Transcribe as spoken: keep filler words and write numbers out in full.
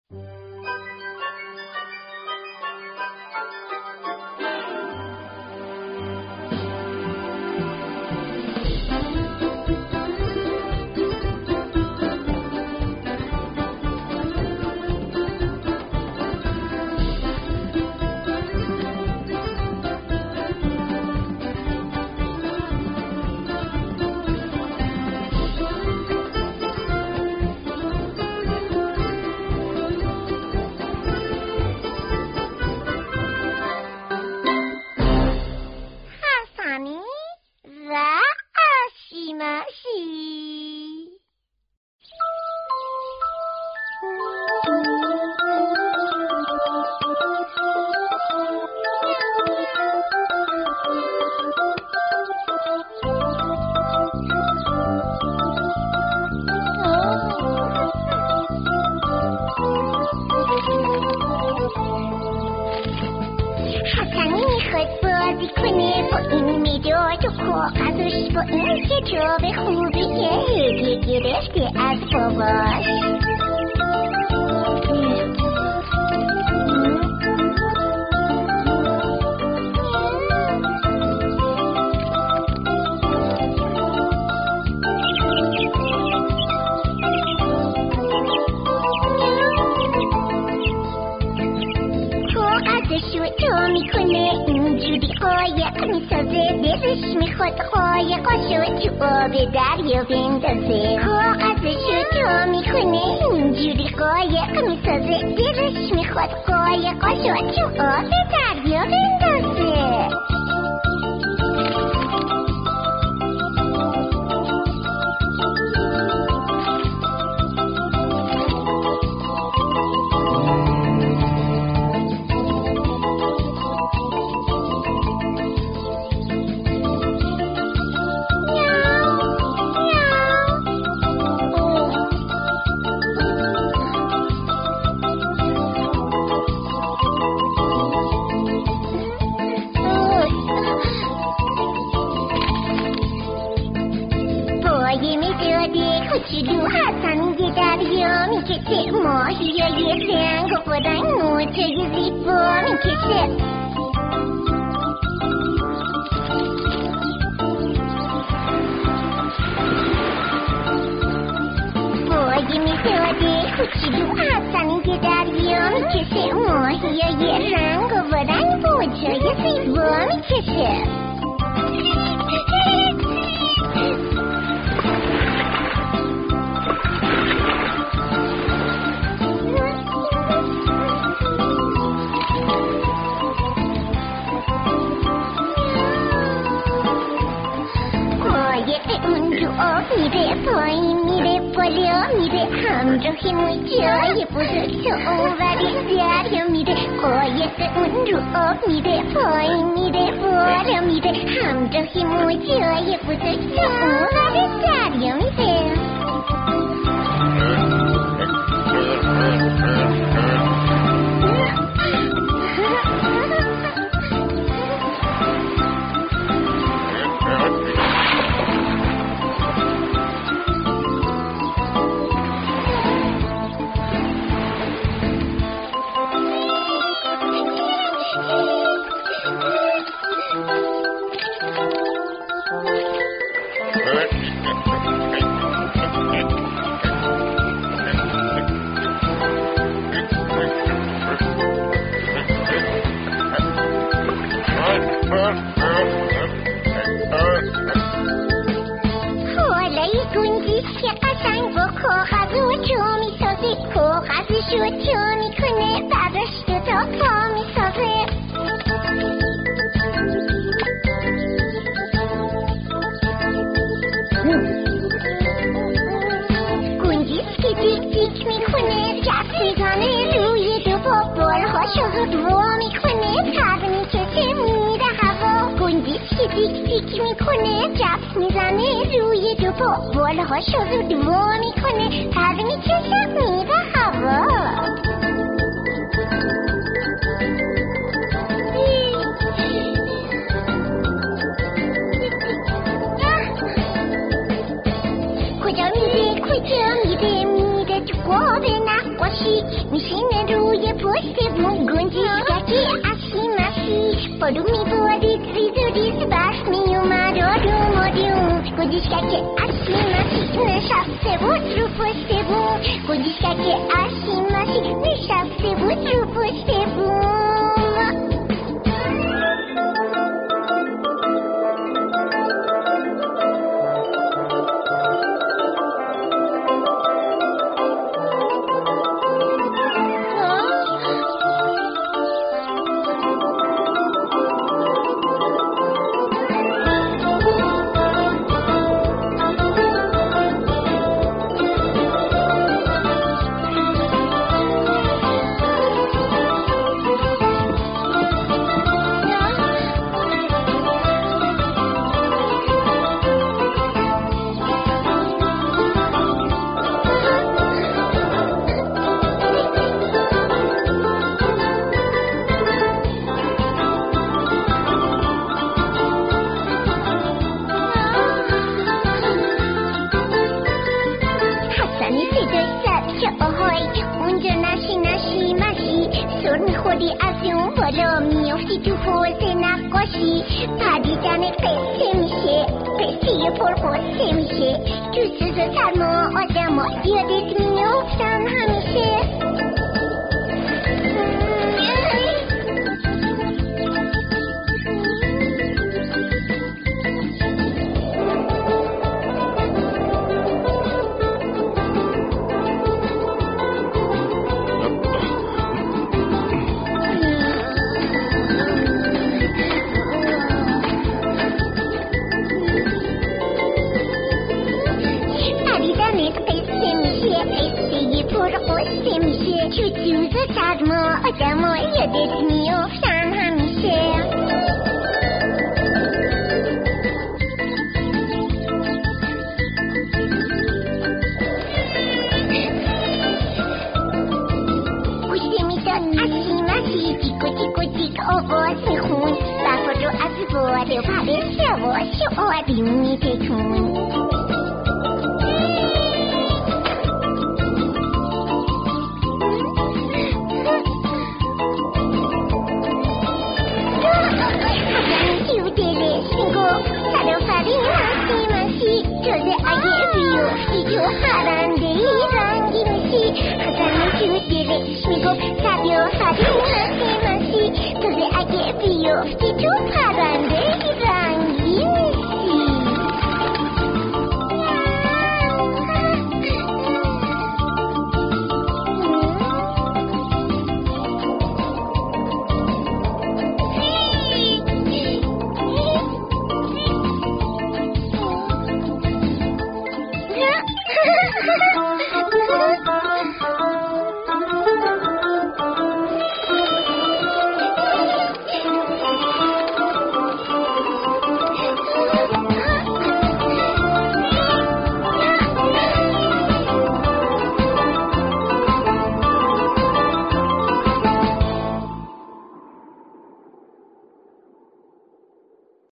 کجا میره کجا میره میره تو قاب نقاشی میشینه روی پشت بوم گنجشکک اشی مشی بادو میبارید ریز و ریز برف میومد آدوم آدوم گنجشکک اشی مشی نشسته بود رو پشت بوم گنجشکک اشی مشی نشسته بود رو پشت بوم. اونجا نشی نشی مشی سر میخوری از اون بالا میافتی تو حوض نقاشی پدیدن قصه میشه قصه پر قصه میشه تو سوز و سرما آدم ها یادت میافتن همیشه. تو سوز و سرما آدم ها یادت میافتن همیشه. گوشت میداد اشی مشی تیک و تیک و تیک آواز میخون برفا رو از بالا پرش یواش و آروم میتکون